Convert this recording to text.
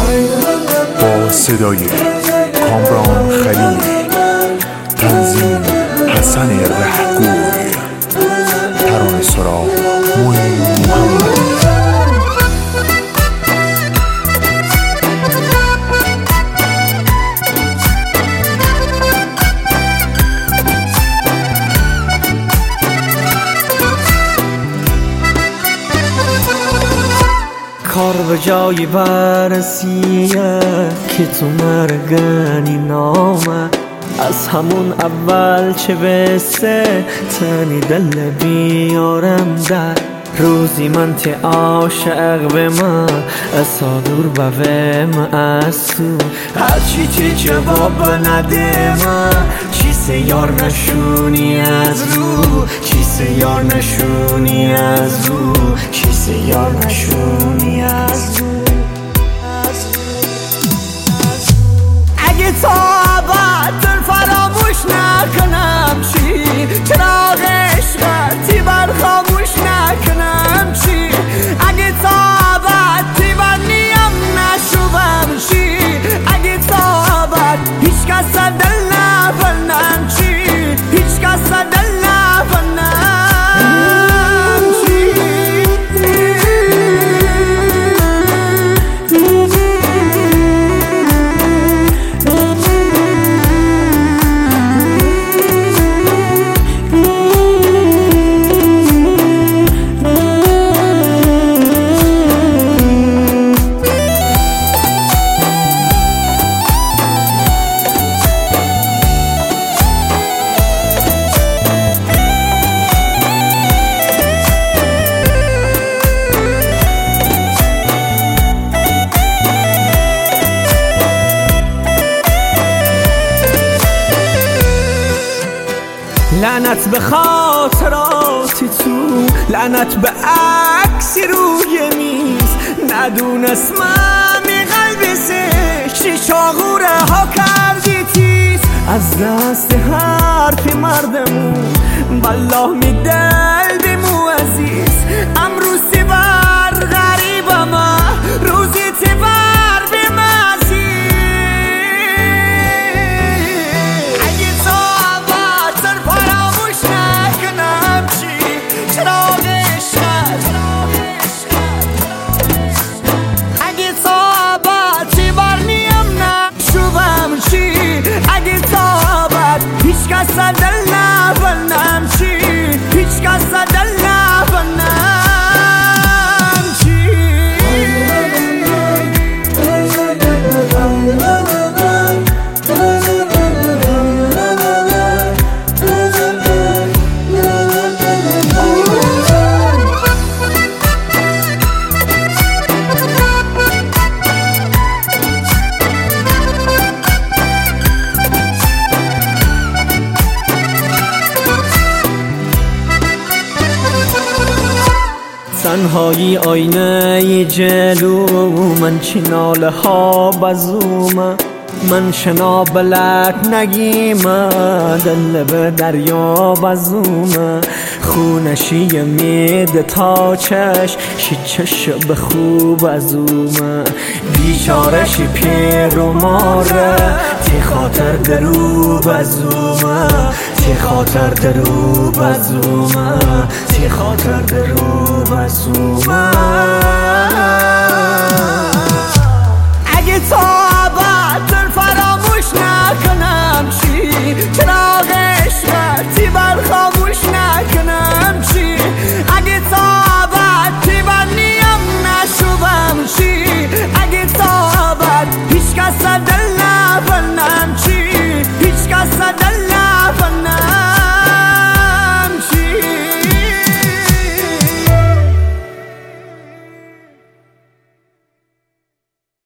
با صدای کامران خلیل، تنظیم حسن رهگوی، ترانه سرا معین محمدی. کار به جایی برسیه که تو مرگنی نامه، از همون اول چه بسته تنی دل بیارم در روزی من تی عاشق به من اصادور بویم از تو هرچی تی جواب نده من چی سیار نشونی از رو، چی سیار نشونی از رو، چی سیار نشونی از رو. اگه تا ابد فراموش نکنم چی، چراغ عشقتی بر خاموش نکنم چی، اگه تا ابد تی بر نیم نشوم چی، اگه تا ابد هیچ کس دل نبندم چی، هیچ کس دل نبندم چی. لعنت به خاطراتی تو، لعنت به عکسی روی میز، ندونست من می قلب سشتی چاغوره ها کردی تیز، از دست حرفی مردمون بالله می دل بیمو عزیز، امروز تی بر غریب ما روزی تی بر بیم عزیز. اگه تا ابد فراموش نکنم چی، چراغ عشقت، اگه تا ابد تی بر نیم نشوم چی، اگه تا ابد هیچ کس دل نبندم چی، هیچ کس دل نبندم چی. تنهایی آینه جلو من، چی ناله ها بزومه من، شنا بلک نگیمه دل به دریا بزومه، خونشی میده تا شی چش به خوب ازومه، بیچارشی پیر و ماره تی خاطر درو بزومه، تی خاطر درو بزومه، تی خاطر درو بزومه.